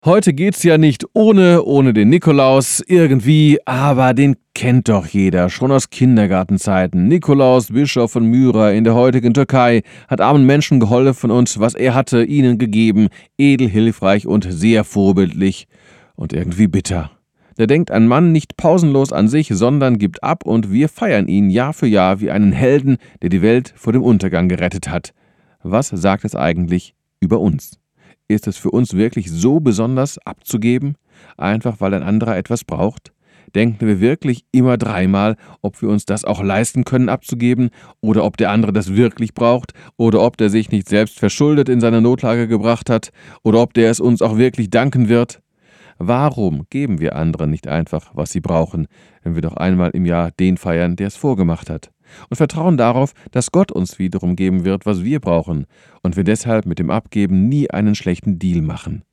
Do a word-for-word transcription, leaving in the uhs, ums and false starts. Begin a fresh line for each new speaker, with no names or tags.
Heute geht's ja nicht ohne, ohne den Nikolaus irgendwie, aber den kennt doch jeder, schon aus Kindergartenzeiten. Nikolaus, Bischof von Myra in der heutigen Türkei, hat armen Menschen geholfen und was er hatte, ihnen gegeben, edel, hilfreich und sehr vorbildlich und irgendwie bitter. Da denkt ein Mann nicht pausenlos an sich, sondern gibt ab und wir feiern ihn Jahr für Jahr wie einen Helden, der die Welt vor dem Untergang gerettet hat. Was sagt es eigentlich über uns? Ist es für uns wirklich so besonders abzugeben, einfach weil ein anderer etwas braucht? Denken wir wirklich immer dreimal, ob wir uns das auch leisten können abzugeben oder ob der andere das wirklich braucht oder ob der sich nicht selbst verschuldet in seine Notlage gebracht hat oder ob der es uns auch wirklich danken wird? Warum geben wir anderen nicht einfach, was sie brauchen, wenn wir doch einmal im Jahr den feiern, der es vorgemacht hat? Und vertrauen darauf, dass Gott uns wiederum geben wird, was wir brauchen, und wir deshalb mit dem Abgeben nie einen schlechten Deal machen.